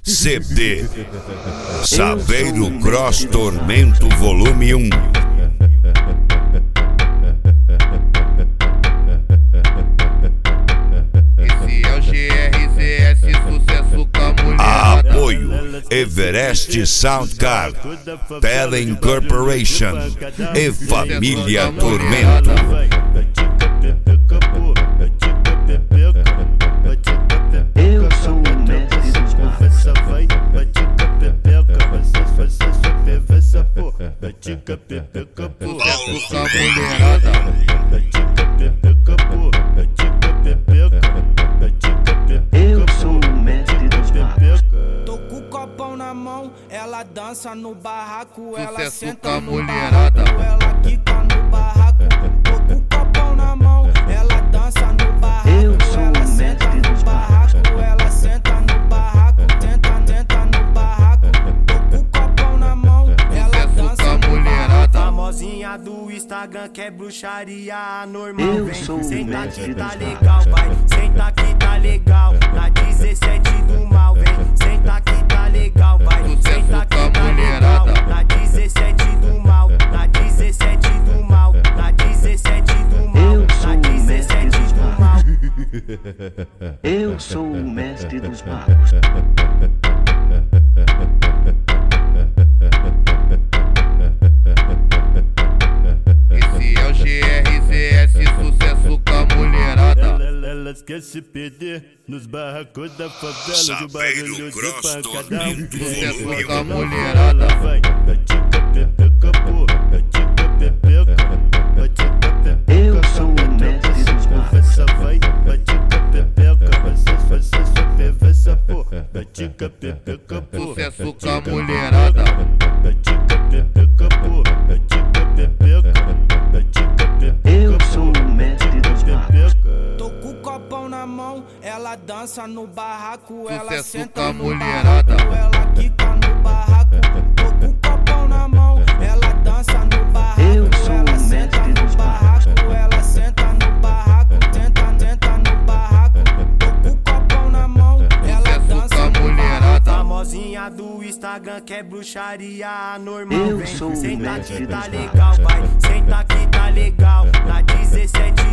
CD Saveiro Cross Tormento Volume 1. Esse é o GRZS, sucesso com a mulher. Apoio Everest Soundcard, Telen Corporation e Família Tormento. Eu sou o mestre dos magos. Sucesso com a mulherada. Eu sou o mestre dos magos. Tô com o copão na mão, ela dança no barraco, ela Sucesso senta com a no mulherada. barraco, ela quica no barraco. Tô com o copão na mão, ela dança no barraco, Eu sou ela o senta mestre no dos barraco, ela senta no barraco, tenta no barraco. Tô com o copão na mão, ela Sucesso com dança a no mulherada. Famosinha do Instagram que é bruxaria anormal. Eu Vem, sou o senta mestre que tá dos legal, vai. Senta que tá legal. Na 17 do mal, vem. Senta que tá legal, vai. Sucesso Senta com a que tá legal. mulherada. Na 17 do mal. Na 17 do mal. Na 17 do mal. Eu sou Na o 17 mestre dos do mal. Eu sou o mestre dos magos. Esse é o GRZS, sucesso com a mulherada. Elas querem se perder nos barracos da favela, do Saveiro barulho do Cross pancadão. Tormento Sucesso Volume com a 1. mulherada. Vai, batica pepeca, pô, batica pepeca, batica pepeca. Eu sou o mestre dos magos. Conversa, vai, batica pepeca, você só conversa, pô, batica pepeca, pô, Sucesso com a mulherada. batica pepeca, pô, batica pepeca, batica pepeca. Eu sou o mestre dos magos. Tô com o copão na mão, ela dança no barraco, ela Sucesso senta com a no mulherada. barraco, ela quica no barraco. Tô com o copão na mão, ela dança no barraco, Eu sou ela o senta mestre no dos barraco, ela senta no barraco, tenta no barraco. Tô com o copão na mão, ela Sucesso com dança a no mulherada. Famosinha do Instagram que é bruxaria anormal. Eu Vem, sou o senta mestre que tá dos legal, vai. Senta que tá legal. Na 17